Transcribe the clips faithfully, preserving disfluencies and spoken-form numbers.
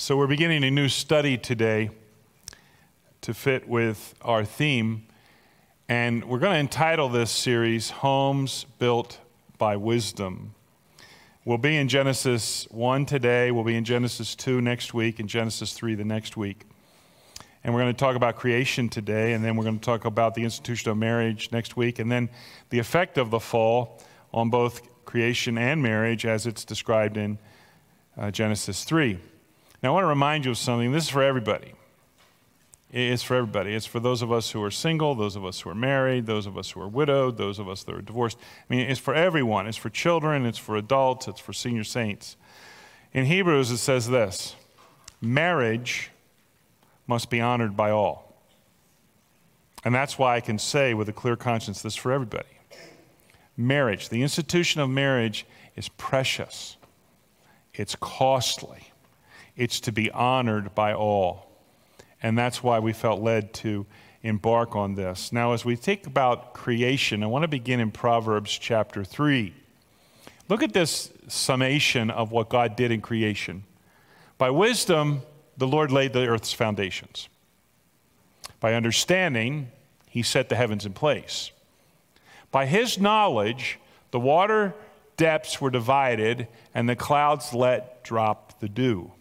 So we're beginning a new study today to fit with our theme, and we're going to entitle this series, Homes Built by Wisdom. We'll be in Genesis one today, we'll be in Genesis two next week, and Genesis three the next week. And we're going to talk about creation today, and then we're going to talk about the institution of marriage next week, and then the effect of the fall on both creation and marriage as it's described in uh, Genesis three. Now, I want to remind you of something. This is for everybody. It's for everybody. It's for those of us who are single, those of us who are married, those of us who are widowed, those of us that are divorced. I mean, it's for everyone. It's for children, it's for adults, it's for senior saints. In Hebrews, it says this: marriage must be honored by all. And that's why I can say with a clear conscience this for everybody. Marriage, the institution of marriage is precious. It's costly. It's to be honored by all. And that's why we felt led to embark on this. Now, as we think about creation, I want to begin in Proverbs chapter three. Look at this summation of what God did in creation. By wisdom, the Lord laid the earth's foundations. By understanding, he set the heavens in place. By his knowledge, the water depths were divided, and the clouds let drop the dew.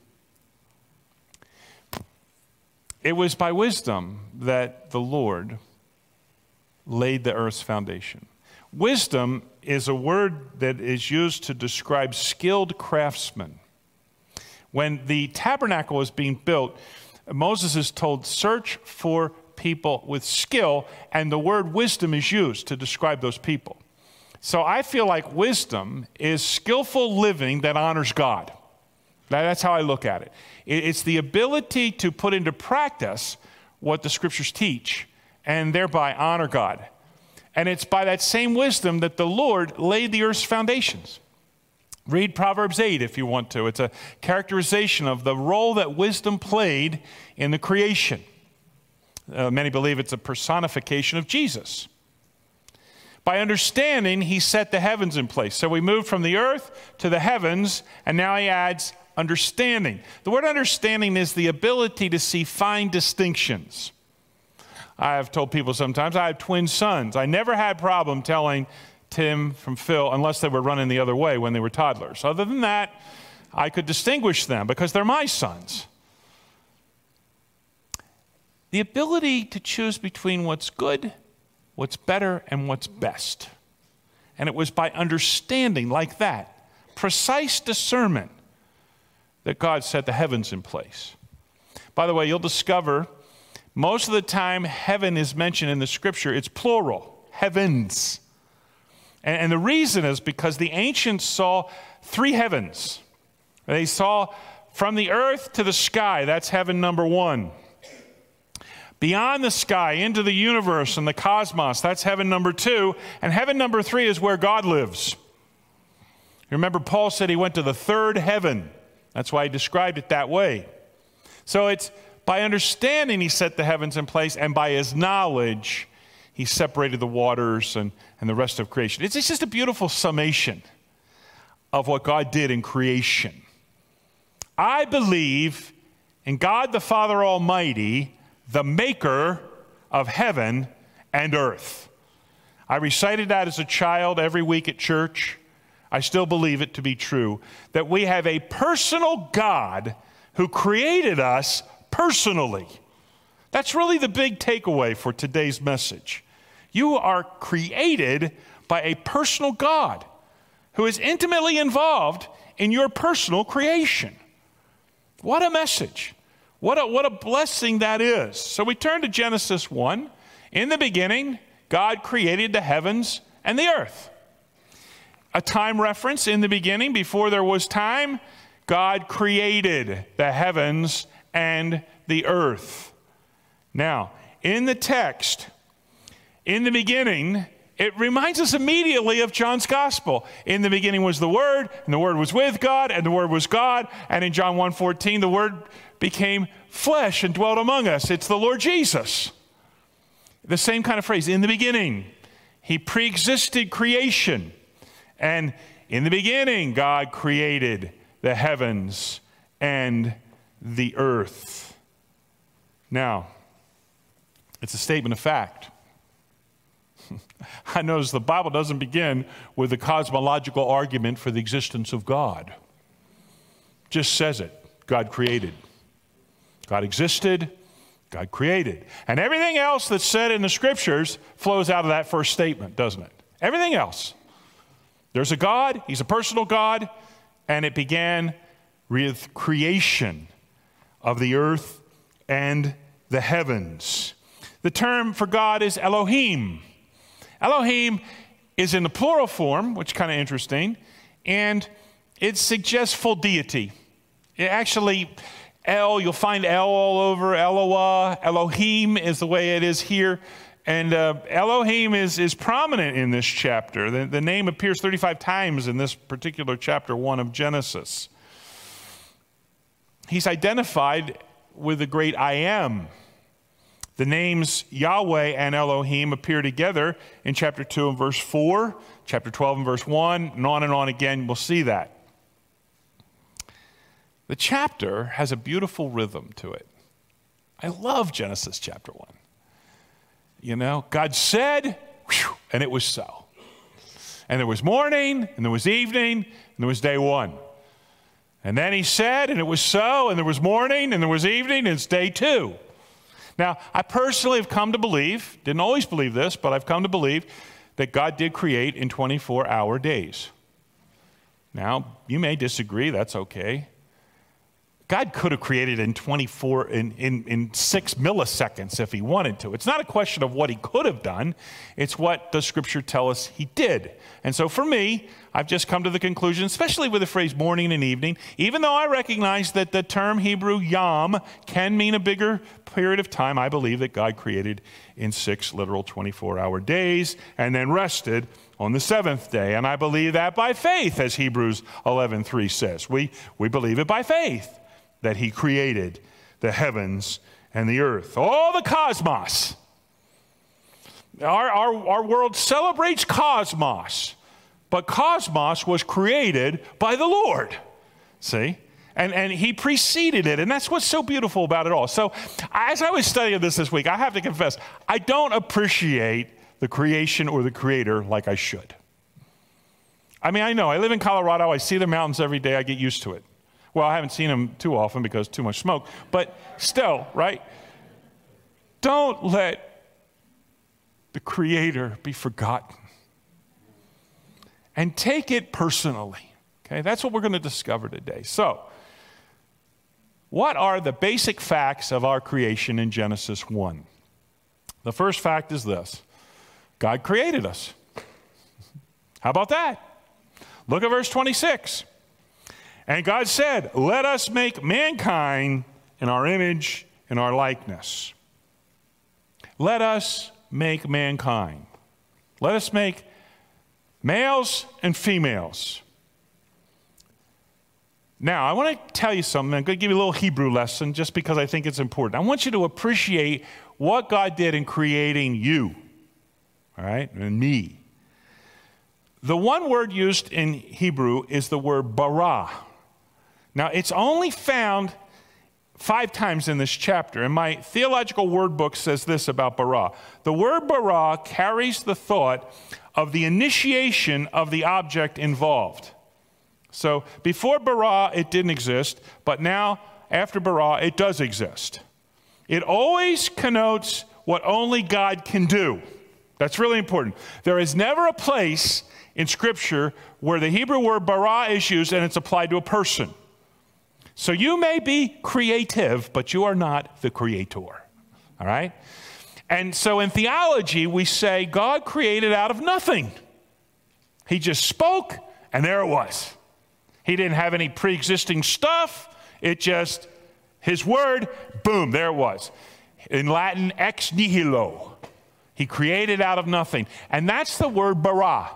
It was by wisdom that the Lord laid the earth's foundation. Wisdom is a word that is used to describe skilled craftsmen. When the tabernacle was being built, Moses is told, search for people with skill, and the word wisdom is used to describe those people. So I feel like wisdom is skillful living that honors God. That's how I look at it. It's the ability to put into practice what the scriptures teach and thereby honor God. And it's by that same wisdom that the Lord laid the earth's foundations. Read Proverbs eight if you want to. It's a characterization of the role that wisdom played in the creation. Uh, many believe it's a personification of Jesus. By understanding, he set the heavens in place. So we moved from the earth to the heavens, and now he adds understanding. The word understanding is the ability to see fine distinctions. I have told people sometimes, I have twin sons. I never had a problem telling Tim from Phil unless they were running the other way when they were toddlers. Other than that, I could distinguish them because they're my sons. The ability to choose between what's good, what's better, and what's best. And it was by understanding like that, precise discernment, that God set the heavens in place. By the way, you'll discover most of the time heaven is mentioned in the scripture, it's plural, heavens. And, and the reason is because the ancients saw three heavens. They saw from the earth to the sky, that's heaven number one. Beyond the sky, into the universe and the cosmos, that's heaven number two. And heaven number three is where God lives. Remember, Paul said he went to the third heaven. That's why he described it that way. So it's by understanding he set the heavens in place, and by his knowledge, he separated the waters and, and the rest of creation. It's, it's just a beautiful summation of what God did in creation. I believe in God the Father Almighty, the maker of heaven and earth. I recited that as a child every week at church. I still believe it to be true, that we have a personal God who created us personally. That's really the big takeaway for today's message. You are created by a personal God who is intimately involved in your personal creation. What a message. What a, what a blessing that is. So we turn to Genesis one. In the beginning, God created the heavens and the earth. A time reference: in the beginning, before there was time, God created the heavens and the earth. Now, in the text, in the beginning, it reminds us immediately of John's gospel. In the beginning was the Word, and the Word was with God, and the Word was God. And in John one fourteen, the Word became flesh and dwelt among us. It's the Lord Jesus. The same kind of phrase, in the beginning. He pre-existed creation. And in the beginning, God created the heavens and the earth. Now, it's a statement of fact. I notice the Bible doesn't begin with a cosmological argument for the existence of God. It just says it. God created. God existed. God created. And everything else that's said in the scriptures flows out of that first statement, doesn't it? Everything else. There's a God. He's a personal God. And it began with creation of the earth and the heavens. The term for God is Elohim. Elohim is in the plural form, which is kind of interesting, and it suggests full deity. It actually, El, you'll find El all over, Eloah, Elohim is the way it is here, and uh, Elohim is, is prominent in this chapter. The, the name appears thirty-five times in this particular chapter one of Genesis. He's identified with the great I Am. The names Yahweh and Elohim appear together in chapter two and verse four, chapter twelve and verse one, and on and on again. We'll see that. The chapter has a beautiful rhythm to it. I love Genesis chapter one. You know, God said, whew, and it was so. And there was morning, and there was evening, and there was day one. And then he said, and it was so, and there was morning, and there was evening, and it's day two. Now, I personally have come to believe, didn't always believe this, but I've come to believe that God did create in twenty-four hour days. Now, you may disagree, that's okay. God could have created in twenty-four, in, in, in six milliseconds if he wanted to. It's not a question of what he could have done. It's what does Scripture tell us he did. And so for me, I've just come to the conclusion, especially with the phrase morning and evening, even though I recognize that the term Hebrew yom can mean a bigger period of time, I believe that God created in six literal twenty-four hour days and then rested on the seventh day. And I believe that by faith, as Hebrews eleven three says. We, we believe it by faith that he created the heavens and the earth. All the cosmos. Our, our, our world celebrates cosmos, but cosmos was created by the Lord. See? And, and he preceded it, and that's what's so beautiful about it all. So as I was studying this this week, I have to confess, I don't appreciate the creation or the creator like I should. I mean, I know, I live in Colorado, I see the mountains every day, I get used to it. Well, I haven't seen them too often because too much smoke, but still, right? Don't let the creator be forgotten. And take it personally, okay? That's what we're going to discover today. So, what are the basic facts of our creation in Genesis one? The first fact is this: God created us. How about that? Look at verse twenty-six. And God said, let us make mankind in our image and our likeness. Let us make mankind. Let us make males and females. Now, I want to tell you something. I'm going to give you a little Hebrew lesson just because I think it's important. I want you to appreciate what God did in creating you, all right, and me. The one word used in Hebrew is the word bara. Now, it's only found five times in this chapter, and my theological word book says this about bara. The word bara carries the thought of the initiation of the object involved. So before bara, it didn't exist, but now, after bara, it does exist. It always connotes what only God can do. That's really important. There is never a place in Scripture where the Hebrew word bara is used and it's applied to a person. So you may be creative, but you are not the creator, all right? And so in theology, we say God created out of nothing. He just spoke, and there it was. He didn't have any pre-existing stuff. It just, his word, boom, there it was. In Latin, ex nihilo. He created out of nothing. And that's the word bara.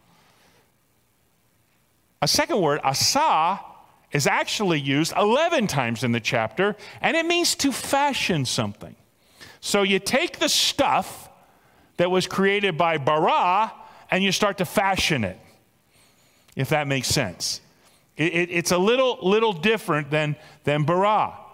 A second word, asa, is actually used eleven times in the chapter, and it means to fashion something. So you take the stuff that was created by bara, and you start to fashion it, if that makes sense. It, it, it's a little, little different than, than bara.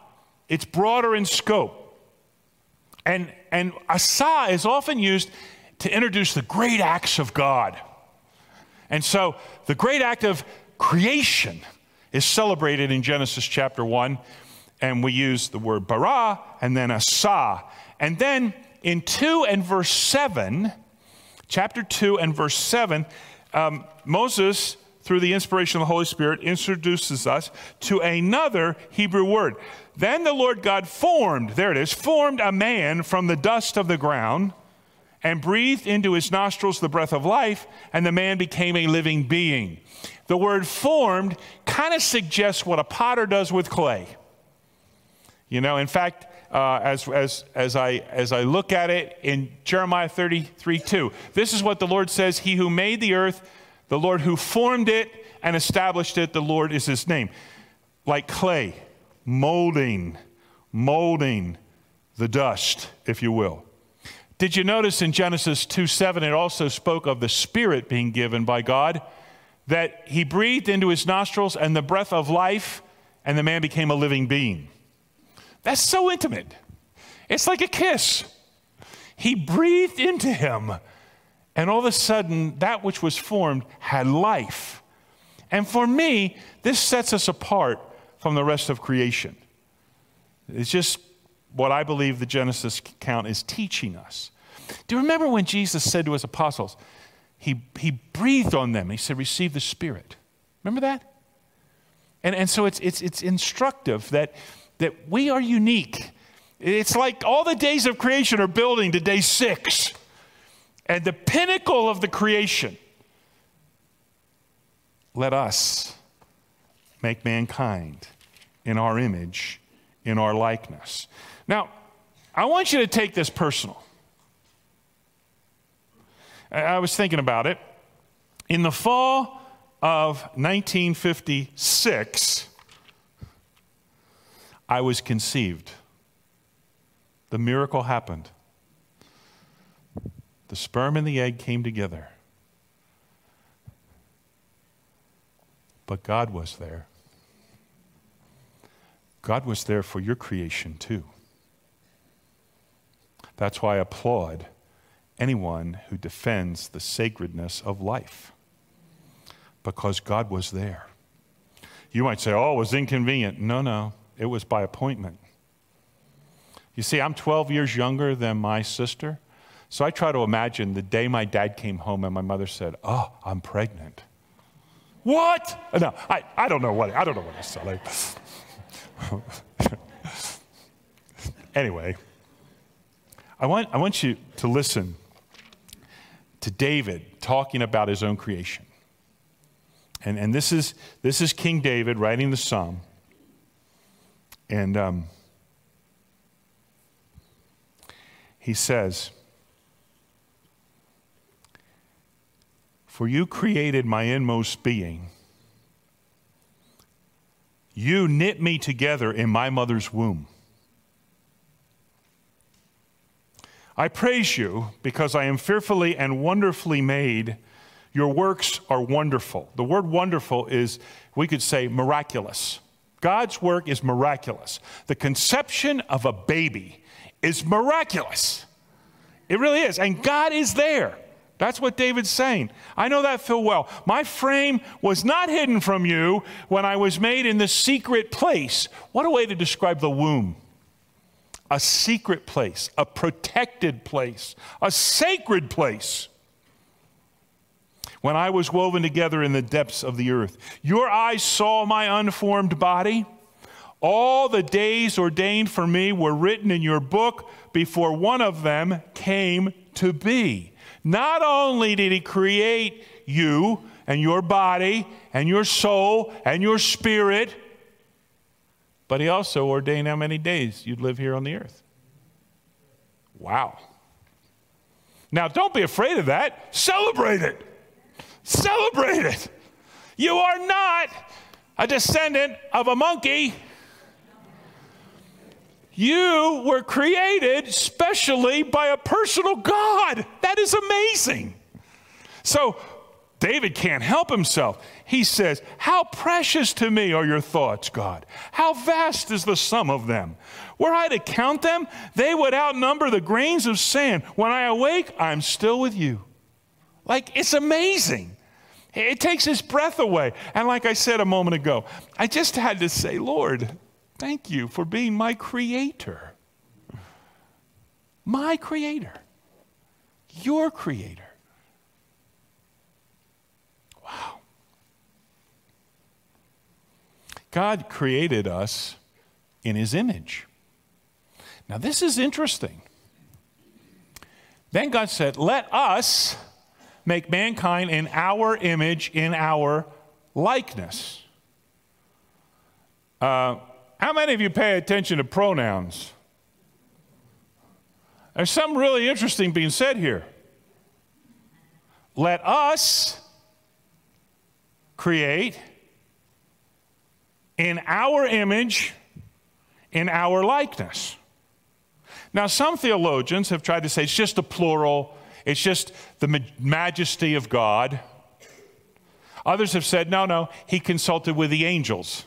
It's broader in scope. And, and asa is often used to introduce the great acts of God. And so the great act of creation is celebrated in Genesis chapter one. And we use the word bara and then asa. And then in two and verse seven, chapter two and verse seven, um, Moses, through the inspiration of the Holy Spirit, introduces us to another Hebrew word. Then the Lord God formed, there it is, formed a man from the dust of the ground and breathed into his nostrils the breath of life, and the man became a living being. The word formed kind of suggests what a potter does with clay. You know, in fact, uh, as, as, as, I, as I look at it in Jeremiah thirty-three two, this is what the Lord says, he who made the earth, the Lord who formed it and established it, the Lord is his name. Like clay, molding, molding the dust, if you will. Did you notice in Genesis two seven, it also spoke of the Spirit being given by God, that he breathed into his nostrils and the breath of life, and the man became a living being. That's so intimate. It's like a kiss. He breathed into him, and all of a sudden, that which was formed had life. And for me, this sets us apart from the rest of creation. It's just what I believe the Genesis account is teaching us. Do you remember when Jesus said to his apostles, he, he breathed on them, he said, receive the Spirit. Remember that? And, and so it's, it's, it's instructive that, that we are unique. It's like all the days of creation are building to day six. And the pinnacle of the creation, let us make mankind in our image, in our likeness. Now, I want you to take this personal. I was thinking about it. In the fall of nineteen fifty-six, I was conceived. The miracle happened. The sperm and the egg came together. But God was there. God was there for your creation too. That's why I applaud anyone who defends the sacredness of life, because God was there. You might say, oh, it was inconvenient. No, no, it was by appointment. You see, I'm twelve years younger than my sister, so I try to imagine the day my dad came home and my mother said, oh, I'm pregnant. What? No, I, I don't know what, I don't know what I said. Like, anyway, I want, I want you to listen to David talking about his own creation. And, and this is, this is King David writing the Psalm. And um, he says, for you created my inmost being. You knit me together in my mother's womb. I praise you because I am fearfully and wonderfully made. Your works are wonderful. The word wonderful is, we could say, miraculous. God's work is miraculous. The conception of a baby is miraculous. It really is. And God is there. That's what David's saying. I know that full well. My frame was not hidden from you when I was made in the secret place. What a way to describe the womb. A secret place, a protected place, a sacred place. When I was woven together in the depths of the earth, your eyes saw my unformed body. All the days ordained for me were written in your book before one of them came to be. Not only did he create you and your body and your soul and your spirit, but he also ordained how many days you'd live here on the earth. Wow. Now, don't be afraid of that. Celebrate it. Celebrate it. You are not a descendant of a monkey. You were created specially by a personal God. That is amazing. So David can't help himself. He says, how precious to me are your thoughts, God. How vast is the sum of them. Were I to count them, they would outnumber the grains of sand. When I awake, I'm still with you. Like, it's amazing. It takes his breath away. And like I said a moment ago, I just had to say, Lord, thank you for being my creator. My creator. Your creator. Wow. God created us in his image. Now, this is interesting. Then God said, let us make mankind in our image, in our likeness. Uh, how many of you pay attention to pronouns? There's something really interesting being said here. Let us create in our image, in our likeness. Now, some theologians have tried to say it's just a plural, it's just the majesty of God. Others have said, no, no, he consulted with the angels.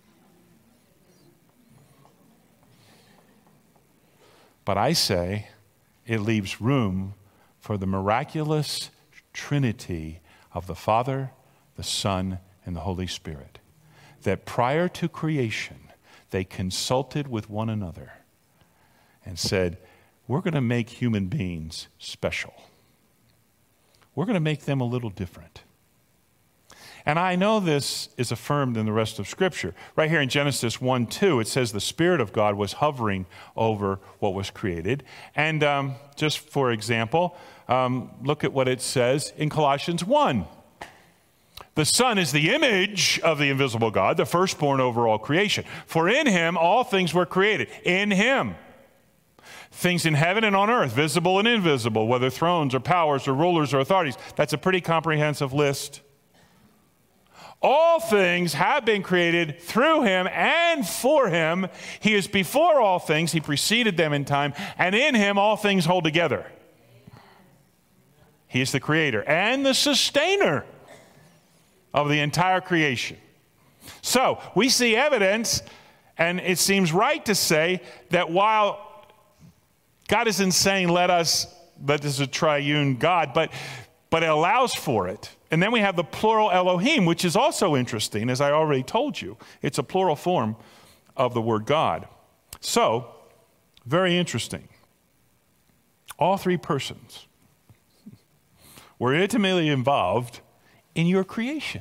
But I say it leaves room for the miraculous Trinity of the Father, the Son, and the Holy Spirit. That prior to creation, they consulted with one another and said, we're going to make human beings special. We're going to make them a little different. And I know this is affirmed in the rest of Scripture. Right here in Genesis one two, it says the Spirit of God was hovering over what was created. And um, just for example, um, look at what it says in Colossians one. The Son is the image of the invisible God, the firstborn over all creation. For in him all things were created. In him. Things in heaven and on earth, visible and invisible, whether thrones or powers or rulers or authorities. That's a pretty comprehensive list. All things have been created through him and for him. He is before all things. He preceded them in time. And in him all things hold together. He is the creator and the sustainer of the entire creation. So we see evidence, and it seems right to say that while God isn't saying let us, that this is a triune God, but, but it allows for it. And then we have the plural Elohim, which is also interesting, as I already told you. It's a plural form of the word God. So, very interesting. All three persons were intimately involved in your creation.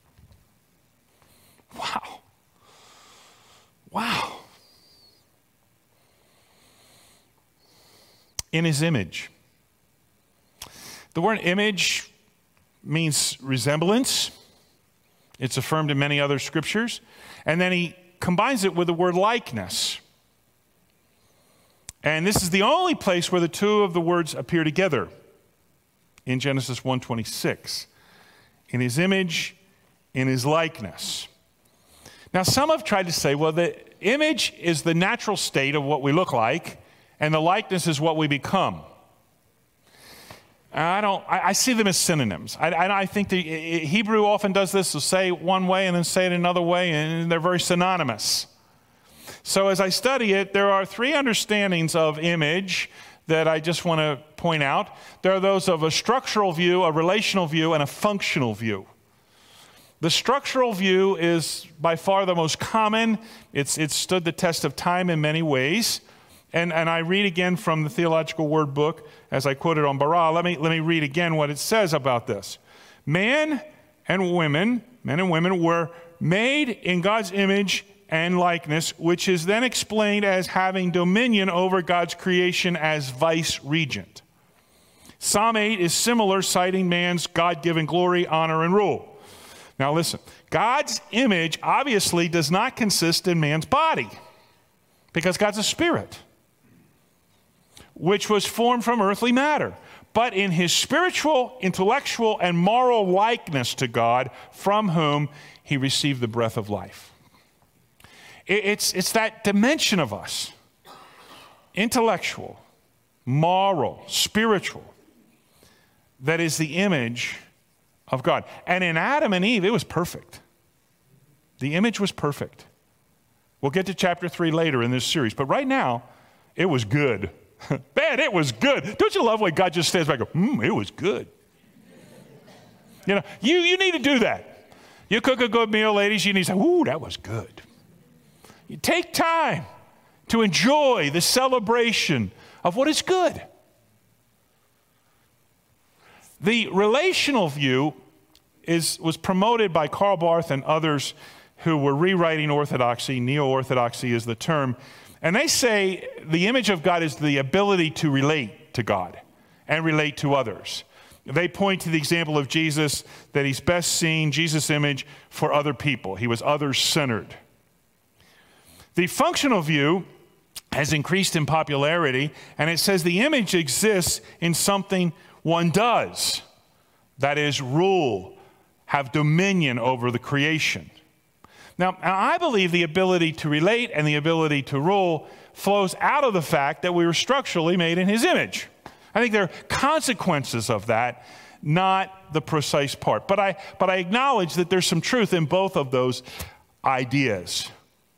Wow. Wow. In his image. The word image means resemblance. It's affirmed in many other scriptures. And then he combines it with the word likeness. And this is the only place where the two of the words appear together in Genesis one twenty-six. In his image, in his likeness. Now, some have tried to say, well, the image is the natural state of what we look like, and the likeness is what we become. I don't. I, I see them as synonyms. I, I, I think the Hebrew often does this: to say it one way and then say it another way, and they're very synonymous. So as I study it, there are three understandings of image that I just want to point out. There are those of a structural view, a relational view, and a functional view. The structural view is by far the most common. It's it's stood the test of time in many ways. And, and I read again from the Theological Word Book, as I quoted on Bara. Let me, let me read again what it says about this. Man and women, men and women, were made in God's image and likeness, which is then explained as having dominion over God's creation as vice-regent. Psalm eight is similar, citing man's God-given glory, honor, and rule. Now listen, God's image obviously does not consist in man's body, because God's a spirit, which was formed from earthly matter, but in his spiritual, intellectual, and moral likeness to God, from whom he received the breath of life. It's, it's that dimension of us, intellectual, moral, spiritual, that is the image of God. And in Adam and Eve, it was perfect. The image was perfect. We'll get to chapter three later in this series, but right now, it was good. Man, it was good. Don't you love when God just stands back and goes, mmm, it was good. You know, you, you need to do that. You cook a good meal, ladies, you need to say, ooh, that was good. You take time to enjoy the celebration of what is good. The relational view is, was promoted by Karl Barth and others who were rewriting orthodoxy. Neo-orthodoxy is the term. And they say the image of God is the ability to relate to God and relate to others. They point to the example of Jesus, that he's best seen, Jesus' image, for other people. He was others-centered. The functional view has increased in popularity, and it says the image exists in something one does. That is, rule, have dominion over the creation. Now, I believe the ability to relate and the ability to rule flows out of the fact that we were structurally made in his image. I think there are consequences of that, not the precise part. But I, but I acknowledge that there's some truth in both of those ideas.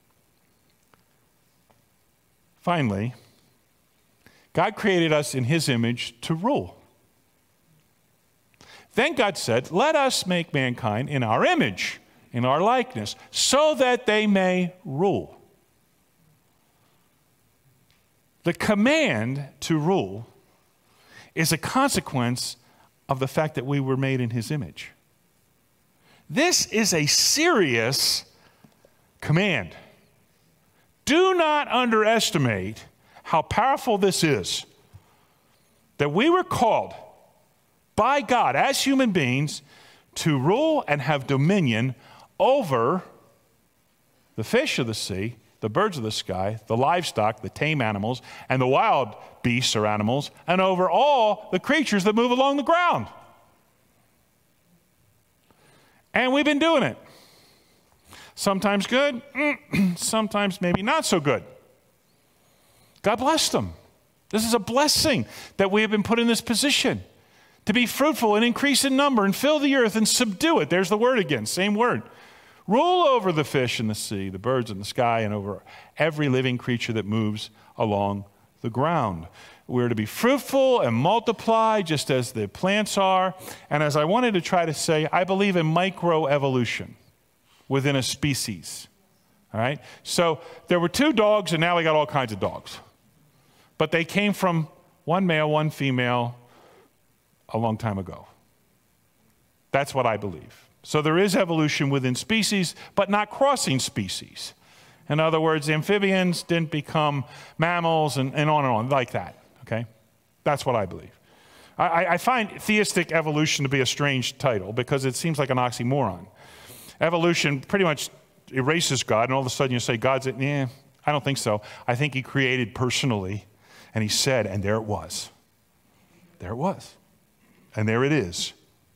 Finally, God created us in his image to rule. Then God said, let us make mankind in our image, in our likeness, so that they may rule. The command to rule is a consequence of the fact that we were made in his image. This is a serious command. Do not underestimate how powerful this is, that we were called by God as human beings to rule and have dominion over the fish of the sea, the birds of the sky, the livestock, the tame animals, and the wild beasts or animals, and over all the creatures that move along the ground. And we've been doing it. Sometimes good, sometimes maybe not so good. God bless them. This is a blessing that we have been put in this position to be fruitful and increase in number and fill the earth and subdue it. There's the word again, same word. Rule over the fish in the sea, the birds in the sky, and over every living creature that moves along the ground. We're to be fruitful and multiply just as the plants are. And as I wanted to try to say, I believe in microevolution within a species. All right? So there were two dogs, and now we got all kinds of dogs. But they came from one male, one female a long time ago. That's what I believe. So there is evolution within species, but not crossing species. In other words, amphibians didn't become mammals and, and on and on like that, okay? That's what I believe. I, I find theistic evolution to be a strange title because it seems like an oxymoron. Evolution pretty much erases God, and all of a sudden you say, God's, yeah, I don't think so. I think he created personally, and he said, and there it was. There it was. And there it is.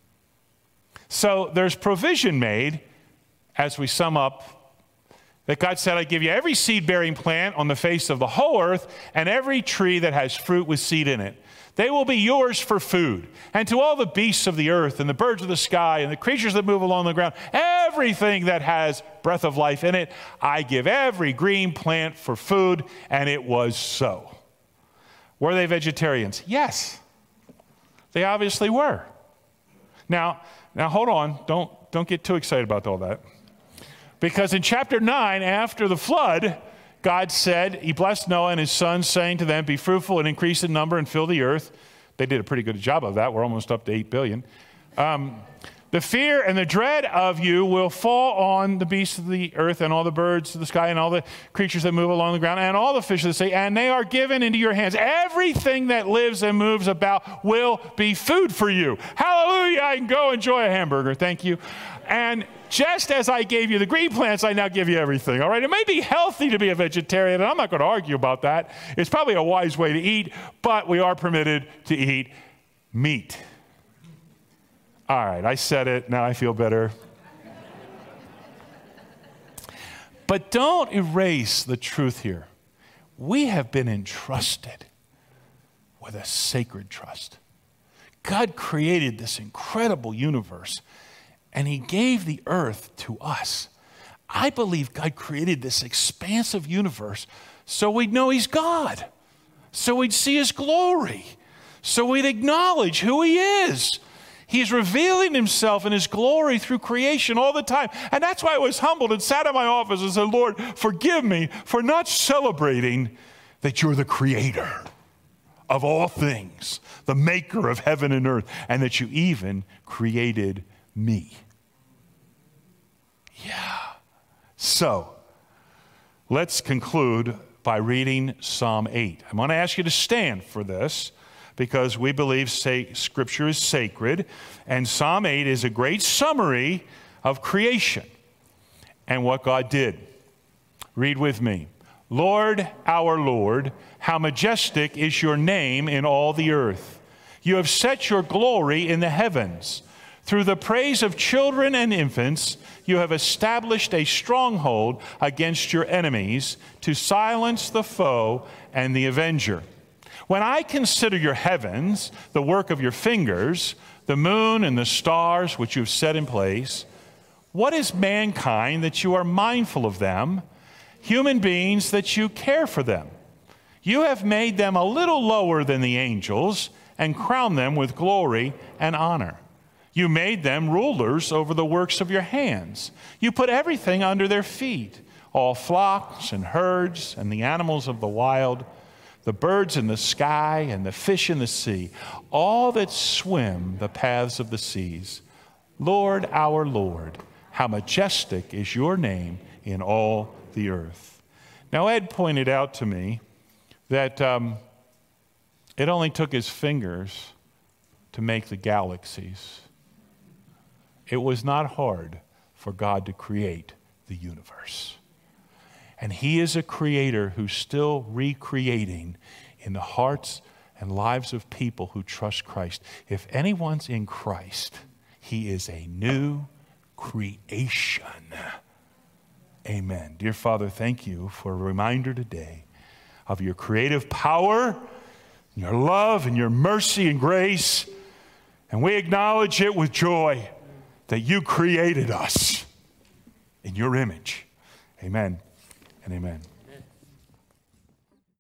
So there's provision made, as we sum up, that God said, I give you every seed-bearing plant on the face of the whole earth and every tree that has fruit with seed in it. They will be yours for food. And to all the beasts of the earth and the birds of the sky and the creatures that move along the ground, everything that has breath of life in it, I give every green plant for food. And it was so. Were they vegetarians? Yes. They obviously were. Now, now hold on. Don't, don't get too excited about all that. Because in chapter nine, after the flood, God said, he blessed Noah and his sons, saying to them, be fruitful and increase in number and fill the earth. They did a pretty good job of that. We're almost up to eight billion. Um, the fear and the dread of you will fall on the beasts of the earth and all the birds of the sky and all the creatures that move along the ground and all the fish of the sea, and they are given into your hands. Everything that lives and moves about will be food for you. Hallelujah, I can go enjoy a hamburger. Thank you. And just as I gave you the green plants, I now give you everything, all right? It may be healthy to be a vegetarian, and I'm not going to argue about that. It's probably a wise way to eat, but we are permitted to eat meat. All right, I said it. Now I feel better. But don't erase the truth here. We have been entrusted with a sacred trust. God created this incredible universe, and he gave the earth to us. I believe God created this expansive universe so we'd know he's God, so we'd see his glory, so we'd acknowledge who he is. He's revealing himself in his glory through creation all the time. And that's why I was humbled and sat in my office and said, Lord, forgive me for not celebrating that you're the creator of all things, the maker of heaven and earth, and that you even created me. Yeah. So, let's conclude by reading Psalm eight. I'm going to ask you to stand for this because we believe say, Scripture is sacred, and Psalm eight is a great summary of creation and what God did. Read with me. Lord, our Lord, how majestic is your name in all the earth. You have set your glory in the heavens. Through the praise of children and infants, you have established a stronghold against your enemies to silence the foe and the avenger. When I consider your heavens, the work of your fingers, the moon and the stars which you have set in place, what is mankind that you are mindful of them? Human beings that you care for them. You have made them a little lower than the angels and crowned them with glory and honor. You made them rulers over the works of your hands. You put everything under their feet, all flocks and herds and the animals of the wild, the birds in the sky and the fish in the sea, all that swim the paths of the seas. Lord, our Lord, how majestic is your name in all the earth. Now, Ed pointed out to me that um, it only took his fingers to make the galaxies. It was not hard for God to create the universe. And he is a creator who's still recreating in the hearts and lives of people who trust Christ. If anyone's in Christ, he is a new creation. Amen. Dear Father, thank you for a reminder today of your creative power, your love, and your mercy and grace. And we acknowledge it with joy that you created us in your image. Amen and amen.